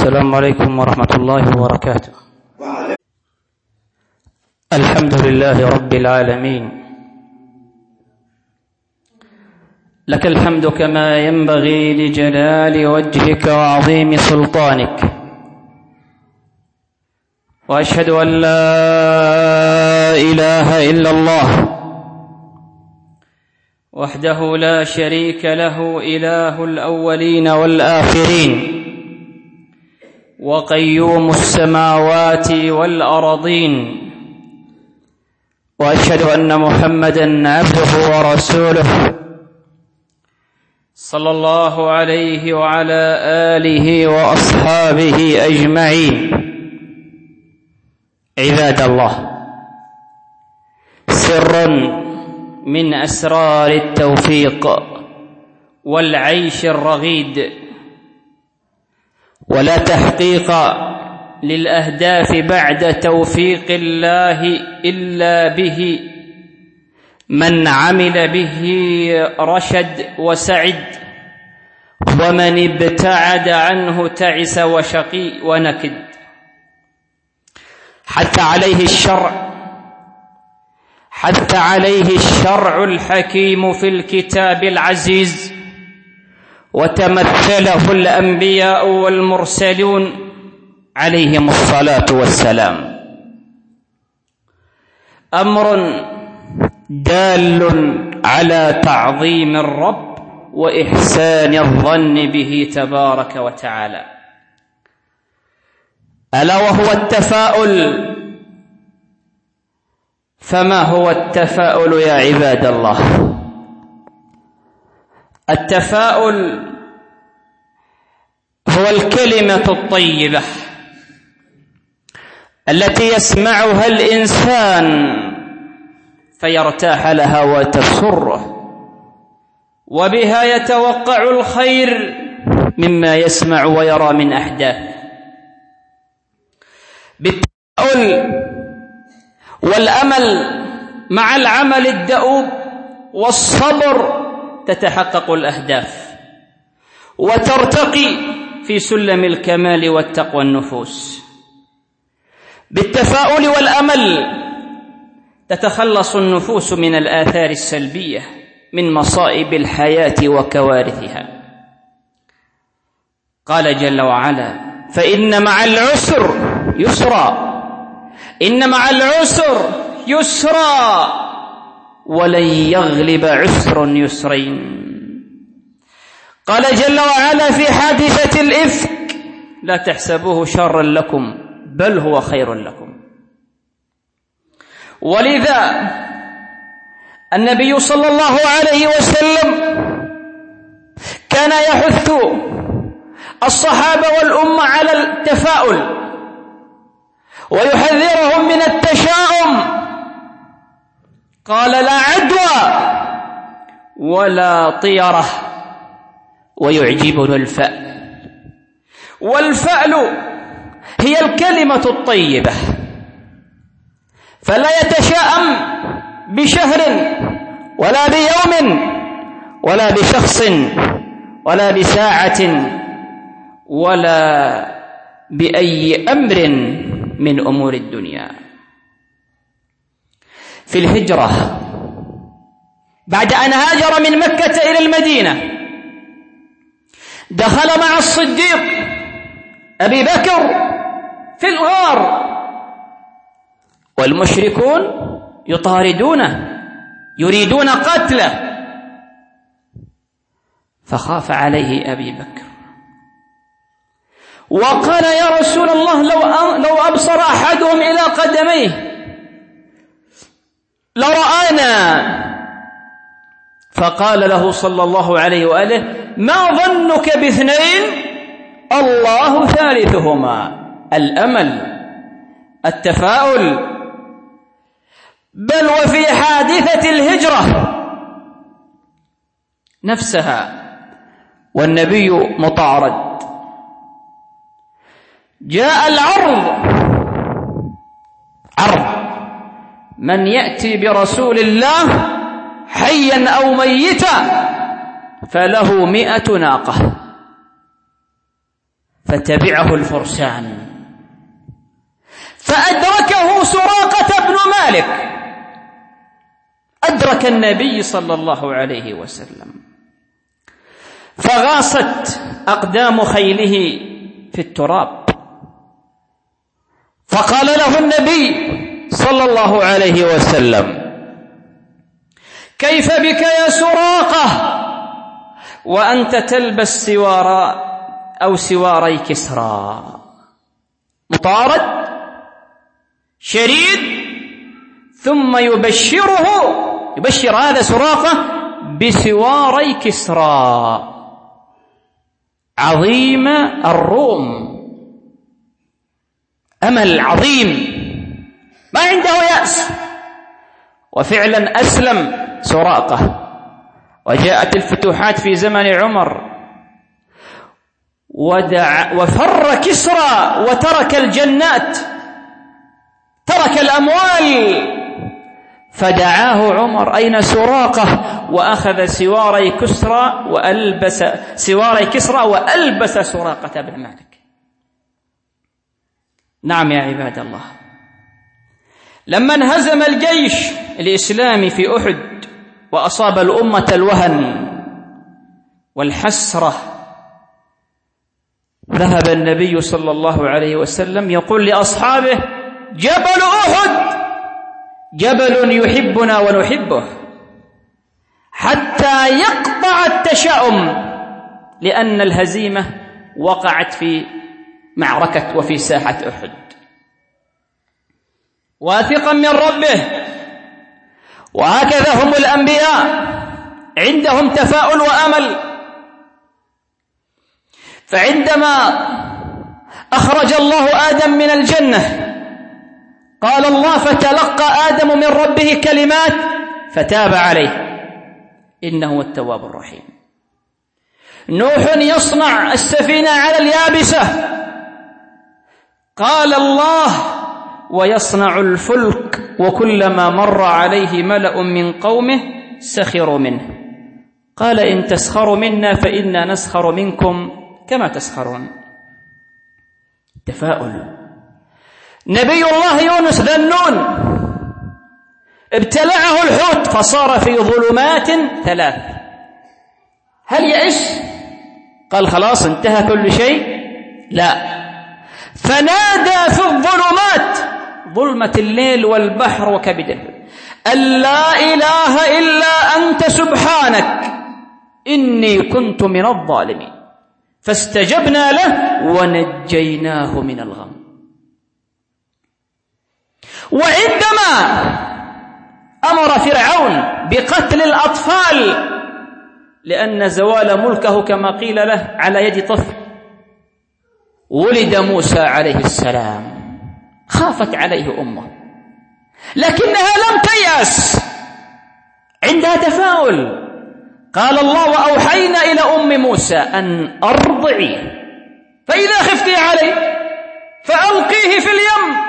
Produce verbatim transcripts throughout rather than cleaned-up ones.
السلام عليكم ورحمة الله وبركاته. الحمد لله رب العالمين، لك الحمد كما ينبغي لجلال وجهك وعظيم سلطانك، وأشهد أن لا إله إلا الله وحده لا شريك له، إله الأولين والآخرين وقيوم السماوات والأرضين، وأشهد أن محمدًا عبده ورسوله صلى الله عليه وعلى آله وأصحابه أجمعين. عباد الله، سر من أسرار التوفيق والعيش الرغيد، ولا تحقيق للأهداف بعد توفيق الله إلا به. من عمل به رشد وسعد، ومن ابتعد عنه تعس وشقي ونكد. حث عليه الشرع حث عليه الشرع الحكيم في الكتاب العزيز، وتمثله الأنبياء والمرسلون عليهم الصلاة والسلام. أمر دال على تعظيم الرب وإحسان الظن به تبارك وتعالى، ألا وهو التفاؤل. فما هو التفاؤل يا عباد الله؟ التفاؤل هو الكلمة الطيبة التي يسمعها الإنسان فيرتاح لها وتسره، وبها يتوقع الخير مما يسمع ويرى من أحداث. بالتفاؤل والأمل مع العمل الدؤوب والصبر تتحقق الأهداف، وترتقي في سلم الكمال والتقوى النفوس. بالتفاؤل والأمل تتخلص النفوس من الآثار السلبية من مصائب الحياة وكوارثها. قال جل وعلا: فإن مع العسر يسرا، إن مع العسر يسرا، ولن يغلب عسر يسرين. قال جل وعلا في حادثة الإفك: لا تحسبوه شرا لكم بل هو خير لكم. ولذا النبي صلى الله عليه وسلم كان يحث الصحابة والأمة على التفاؤل، ويحذرهم من التشاؤم. قال: لا عدوى ولا طيرة، ويعجبنا الفأل. والفأل هي الكلمة الطيبة، فلا يتشاءم بشهر ولا بيوم ولا بشخص ولا بساعة ولا بأي أمر من أمور الدنيا. في الهجرة بعد أن هاجر من مكة إلى المدينة، دخل مع الصديق أبي بكر في الغار، والمشركون يطاردونه يريدون قتله، فخاف عليه أبي بكر وقال: يا رسول الله، لو لو أبصر أحدهم إلى قدميه لرآنا. فقال له صلى الله عليه وآله: ما ظنك باثنين الله ثالثهما. الأمل، التفاؤل. بل وفي حادثة الهجرة نفسها والنبي مطارد، جاء العرض، عرض من يأتي برسول الله حيا أو ميتا فله مئة ناقة. فتبعه الفرسان فأدركه سراقة بن مالك، أدرك النبي صلى الله عليه وسلم، فغاصت أقدام خيله في التراب، فقال له النبي صلى الله عليه وسلم: كيف بك يا سراقة وأنت تلبس سوارا أو سواري كسرى؟ مطارد شريد، ثم يبشره يبشر هذا سراقة بسواري كسرى عظيم الروم، أمل عظيم ما عنده يأس. وفعلا أسلم سراقة، وجاءت الفتوحات في زمن عمر، ودع وفر كسرى وترك الجنات، ترك الأموال، فدعاه عمر: أين سراقة؟ وأخذ سواري كسرى وألبس سواري كسرى وألبس سراقة بن مالك. نعم يا عباد الله، لما انهزم الجيش الإسلامي في أحد وأصاب الأمة الوهن والحسرة، ذهب النبي صلى الله عليه وسلم يقول لأصحابه: جبل أحد جبل يحبنا ونحبه، حتى يقطع التشاؤم، لأن الهزيمة وقعت في معركة وفي ساحة أحد. واثقا من ربه، وهكذا هم الأنبياء، عندهم تفاؤل وأمل. فعندما أخرج الله آدم من الجنة قال الله: فتلقى آدم من ربه كلمات فتاب عليه إنه هو التواب الرحيم. نوح يصنع السفينة على اليابسة، قال الله: ويصنع الفلك وكلما مر عليه ملأ من قومه سخروا منه، قال: إن تسخروا منا فإنا نسخر منكم كما تسخرون. تفاؤل. نبي الله يونس ذا النون ابتلعه الحوت فصار في ظلمات ثلاث، هل يئس؟ قال خلاص انتهى كل شيء؟ لا، فنادى في الظلمات، ظلمة الليل والبحر وكبده، أن لا إله إلا أنت سبحانك إني كنت من الظالمين، فاستجبنا له ونجيناه من الغم. وعندما أمر فرعون بقتل الأطفال لأن زوال ملكه كما قيل له على يد طفل، ولد موسى عليه السلام، خافت عليه أمه لكنها لم تيأس، عندها تفاؤل. قال الله: وأوحينا إلى أم موسى أن أرضعيه، فإذا خفتي عليه فألقيه في اليم.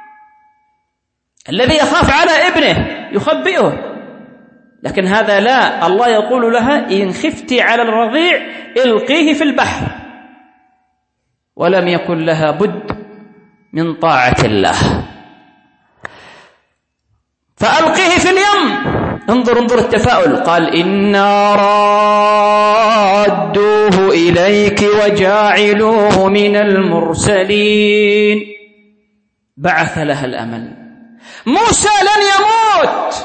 الذي يخاف على ابنه يخبئه، لكن هذا لا، الله يقول لها: إن خفتي على الرضيع القيه في البحر. ولم يكن لها بد من طاعة الله، فألقيه في اليم. انظر انظر التفاؤل، قال: إنا رادوه إليك وجاعلوه من المرسلين. بعث لها الأمل. موسى لن يموت،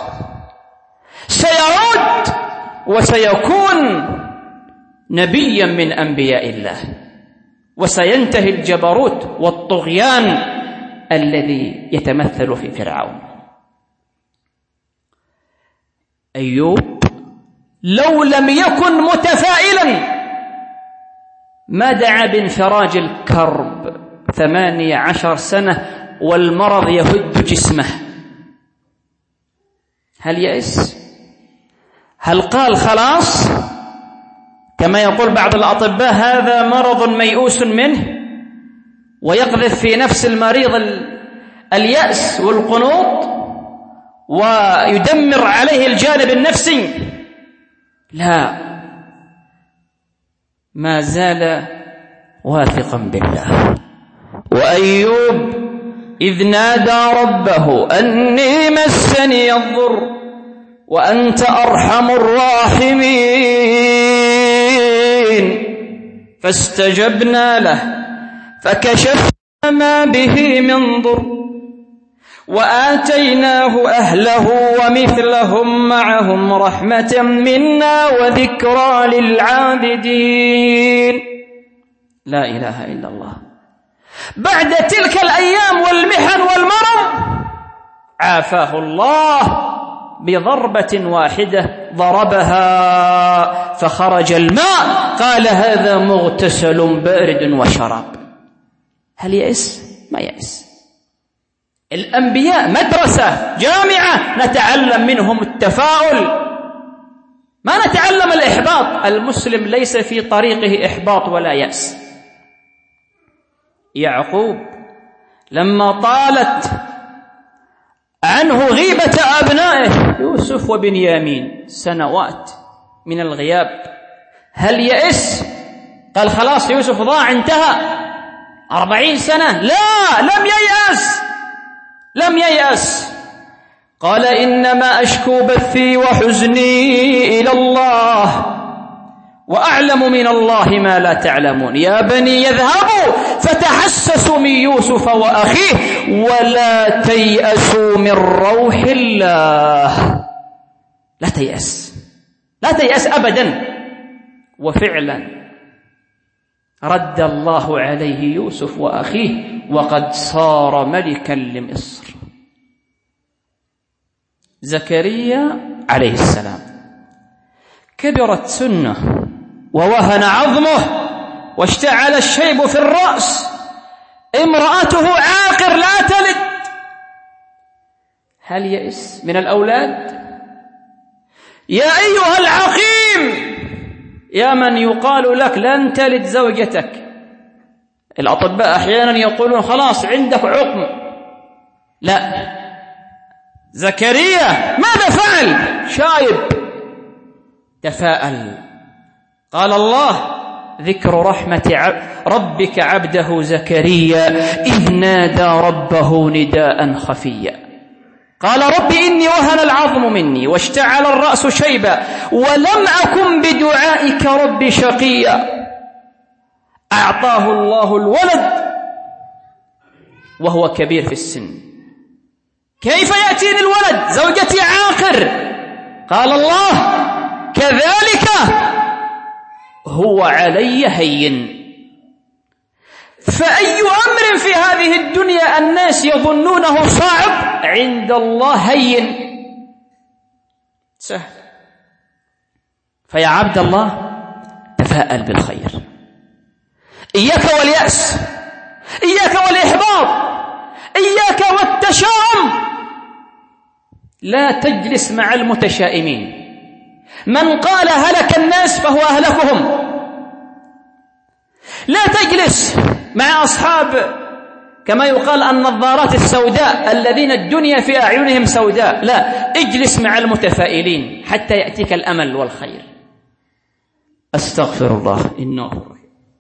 سيعود وسيكون نبيا من أنبياء الله، وسينتهي الجبروت والطغيان الذي يتمثل في فرعون. أيوب لو لم يكن متفائلا ما دعا بانفراج الكرب ثمانية عشر سنة والمرض يهد جسمه. هل يئس؟ هل قال خلاص كما يقول بعض الأطباء هذا مرض ميؤوس منه، ويقذف في نفس المريض اليأس والقنوط ويدمر عليه الجانب النفسي؟ لا، ما زال واثقا بالله. وأيوب إذ نادى ربه أني مسني الضر وأنت أرحم الراحمين فاستجبنا له فكشفنا ما به من ضر وآتيناه أهله ومثلهم معهم رحمة منا وذكرى للعابدين. لا إله إلا الله. بعد تلك الأيام والمحن والمرض عافاه الله بضربة واحدة ضربها فخرج الماء، قال هذا مغتسل بارد وشراب. هل يأس؟ ما يأس. الأنبياء مدرسة جامعة نتعلم منهم التفاؤل، ما نتعلم الإحباط. المسلم ليس في طريقه إحباط ولا يأس. يعقوب لما طالت عنه غيبة أبنائه يوسف وبنيامين سنوات من الغياب، هل يأس؟ قال خلاص يوسف ضاع انتهى أربعين سنة؟ لا، لم ييأس لم ييأس. قال إنما أشكو بثي وحزني إلى الله وأعلم من الله ما لا تعلمون. يا بني يذهبوا فتحسسوا من يوسف وأخيه ولا تيأسوا من روح الله. لا تيأس، لا تيأس أبدا. وفعلا رد الله عليه يوسف وأخيه وقد صار ملكا لمصر. زكريا عليه السلام كبرت سنه ووهن عظمه واشتعل الشيب في الرأس، امرأته عاقر لا تلد. هل يئس من الأولاد؟ يا أيها العقيم، يا من يقال لك لن تلد زوجتك، الأطباء أحيانا يقولون خلاص عندك عقم، لا، زكريا ماذا فعل؟ شايب. تفاءل. قال الله ذكر رحمة ربك عبده زكريا إذ نادى ربه نداء خفيا قال رب إني وهن العظم مني واشتعل الرأس شيبا ولم أكن بدعائك رب شقيا. أعطاه الله الولد وهو كبير في السن. كيف يأتيني الولد؟ زوجتي عاقر. قال الله كذلك هو علي هين. فأي أمر في هذه الدنيا الناس يظنونه صعب عند الله هين سهل. فيا عبد الله تفاءل بالخير، إياك واليأس، إياك والإحباط، إياك والتشاؤم. لا تجلس مع المتشائمين. من قال هلك الناس فهو أهلكهم. لا تجلس مع أصحاب كما يقال النظارات السوداء الذين الدنيا في أعينهم سوداء، لا، اجلس مع المتفائلين حتى يأتيك الأمل والخير. أستغفر الله إنه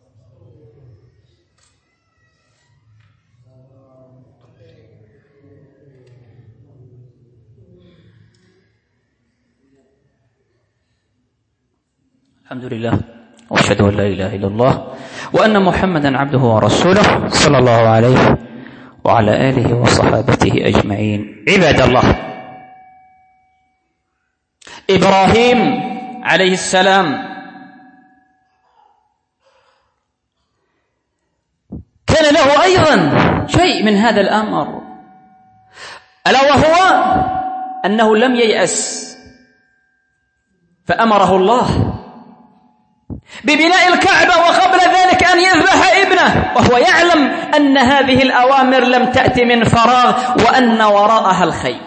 الحمد لله وأشهد أن لا إله إلا الله وأن محمدا عبده ورسوله صلى الله عليه وعلى آله وصحابته أجمعين. عباد الله، إبراهيم عليه السلام كان له أيضا شيء من هذا الأمر، ألا وهو أنه لم ييأس، فأمره الله ببناء الكعبة وقبل ذلك أن يذبح ابنه، وهو يعلم أن هذه الأوامر لم تأتي من فراغ وأن وراءها الخير.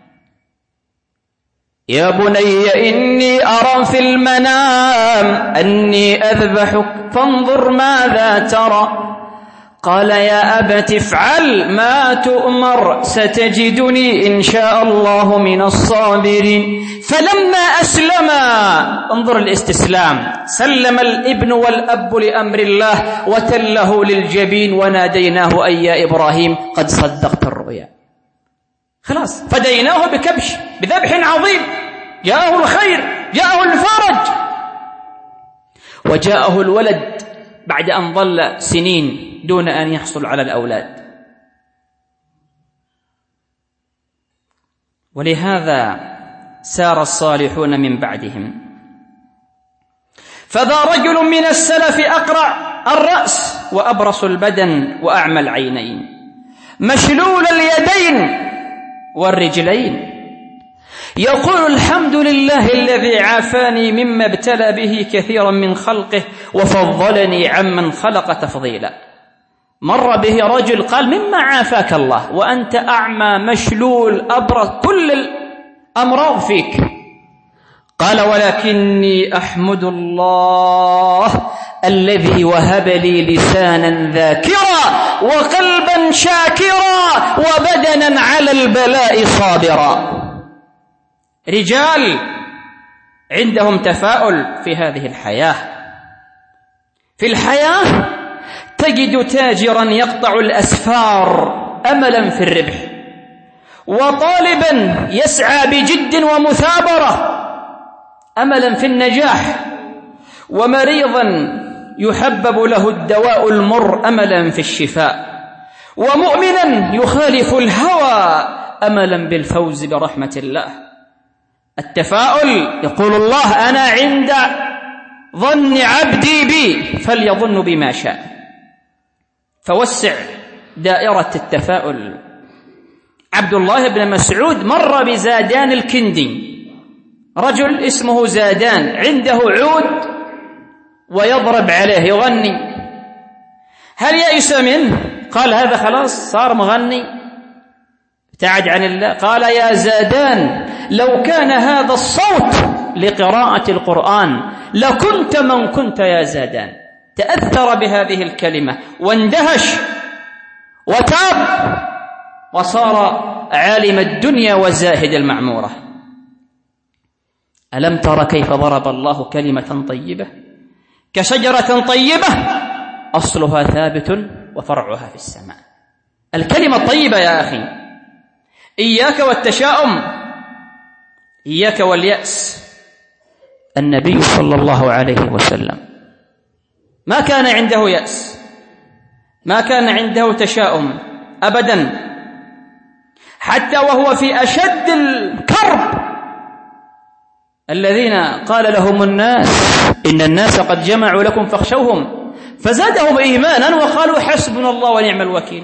يا بني إني أرى في المنام أني أذبحك فانظر ماذا ترى قال يا أبت افعل ما تؤمر ستجدني إن شاء الله من الصابرين. فلما أسلما، انظر الاستسلام، سلم الابن والأب لأمر الله وتله للجبين وناديناه أي يا إبراهيم قد صدقت الرؤيا. خلاص فديناه بكبش بذبح عظيم، جاءه الخير، جاءه الفرج، وجاءه الولد بعد أن ظل سنين دون أن يحصل على الأولاد. ولهذا سار الصالحون من بعدهم. فذا رجل من السلف أقرع الرأس وأبرص البدن وأعمى العينين مشلول اليدين والرجلين، يقول الحمد لله الذي عافاني مما ابتلى به كثيرا من خلقه وفضلني عمن خلق تفضيلا. مر به رجل قال مما عافاك الله وأنت أعمى مشلول أبرص كل الأمراض فيك؟ قال ولكني أحمد الله الذي وهب لي لسانا ذاكرا وقلبا شاكرا وبدنا على البلاء صابرا. رجال عندهم تفاؤل في هذه الحياة. في الحياة تجد تاجرا يقطع الأسفار أملا في الربح، وطالبا يسعى بجد ومثابرة أملا في النجاح، ومريضا يحبب له الدواء المر أملا في الشفاء، ومؤمنا يخالف الهوى أملا بالفوز برحمة الله. التفاؤل يقول الله أنا عند ظن عبدي بي فليظن بما شاء. فوسع دائرة التفاؤل. عبد الله بن مسعود مر بزادان الكندي، رجل اسمه زادان عنده عود ويضرب عليه يغني. هل يئس منه؟ قال هذا خلاص صار مغني ابتعد عن الله. قال يا زادان لو كان هذا الصوت لقراءة القرآن لكنت من كنت يا زادان. تأثر بهذه الكلمة واندهش وتاب وصار عالم الدنيا وزاهد المعمورة. ألم تر كيف ضرب الله كلمة طيبة كشجرة طيبة أصلها ثابت وفرعها في السماء. الكلمة الطيبة يا أخي، إياك والتشاؤم، إياك واليأس. النبي صلى الله عليه وسلم ما كان عنده يأس، ما كان عنده تشاؤم أبدا، حتى وهو في أشد الكرب الذين قال لهم الناس إن الناس قد جمعوا لكم فاخشوهم فزادهم إيمانا وقالوا حسبنا الله ونعم الوكيل.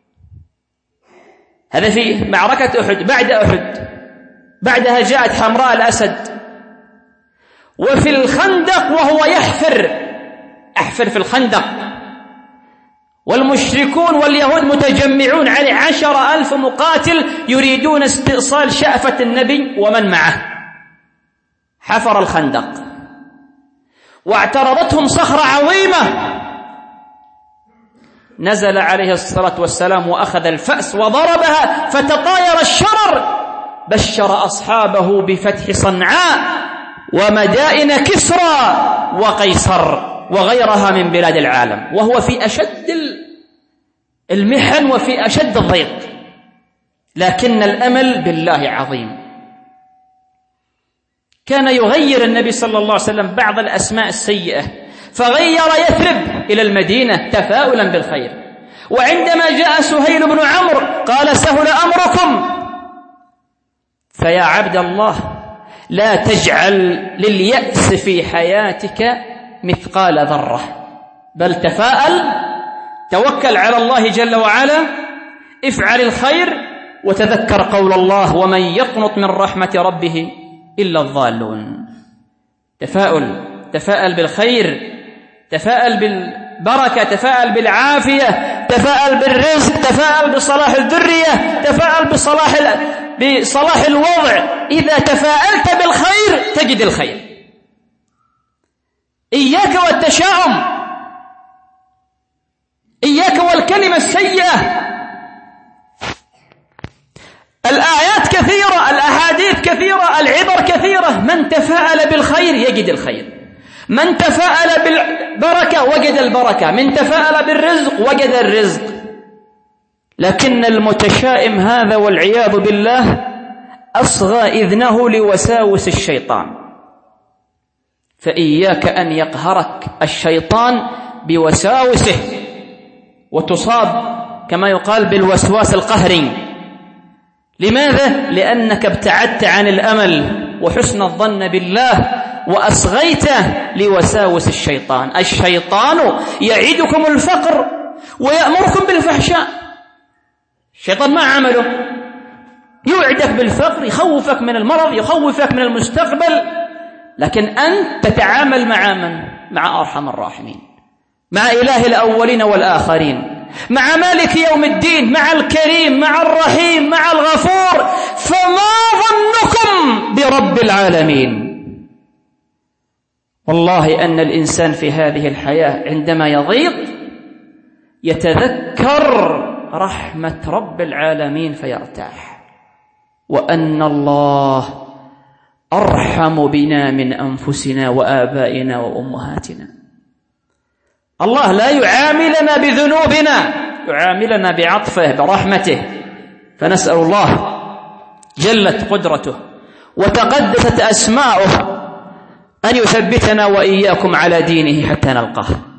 هذا في معركة أحد. بعد أحد بعدها جاءت حمراء الأسد. وفي الخندق وهو يحفر أحفر في الخندق والمشركون واليهود متجمعون عليه عشر ألف مقاتل يريدون استئصال شأفة النبي ومن معه. حفر الخندق واعترضتهم صخرة عظيمة، نزل عليه الصلاة والسلام وأخذ الفأس وضربها فتطاير الشرر. بشر أصحابه بفتح صنعاء ومدائن كسرى وقيصر وغيرها من بلاد العالم، وهو في أشد المحن وفي أشد الضيق، لكن الأمل بالله عظيم. كان يغير النبي صلى الله عليه وسلم بعض الأسماء السيئة، فغير يثرب إلى المدينة تفاؤلا بالخير. وعندما جاء سهيل بن عمرو قال سهل أمركم. فيا عبد الله لا تجعل لليأس في حياتك مثقال ذرة، بل تفاءل، توكل على الله جل وعلا، افعل الخير، وتذكر قول الله ومن يقنط من رحمة ربه إلا الضالون. تفاؤل، تفاءل بالخير، تفاءل بالبركة، تفاءل بالعافية، تفاءل بالرزق، تفاءل بصلاح الذرية، تفاءل بصلاح بصلاح الوضع. إذا تفاءلت بالخير تجد الخير. إياك والتشاؤم، إياك والكسل. الخواتيم السيئة. الآيات كثيرة، الأحاديث كثيرة، العبر كثيرة. من تفاءل بالخير يجد الخير، من تفاءل بالبركة وجد البركة، من تفاءل بالرزق وجد الرزق. لكن المتشائم هذا والعياذ بالله أصغى إذنه لوساوس الشيطان. فإياك أن يقهرك الشيطان بوساوسه وتصاب كما يقال بالوسواس القهري. لماذا؟ لأنك ابتعدت عن الأمل وحسن الظن بالله وأصغيت لوساوس الشيطان. الشيطان يعدكم الفقر ويأمركم بالفحشاء. الشيطان ما عمله؟ يوعدك بالفقر، يخوفك من المرض، يخوفك من المستقبل. لكن أنت تتعامل مع من؟ مع أرحم الراحمين، مع إله الأولين والآخرين، مع مالك يوم الدين، مع الكريم، مع الرحيم، مع الغفور. فما ظنكم برب العالمين؟ والله أن الإنسان في هذه الحياة عندما يضيق يتذكر رحمة رب العالمين فيرتاح، وأن الله أرحم بنا من أنفسنا وآبائنا وأمهاتنا. الله لا يعاملنا بذنوبنا، يعاملنا بعطفه برحمته. فنسأل الله جلت قدرته وتقدست أسماؤه أن يثبتنا وإياكم على دينه حتى نلقاه.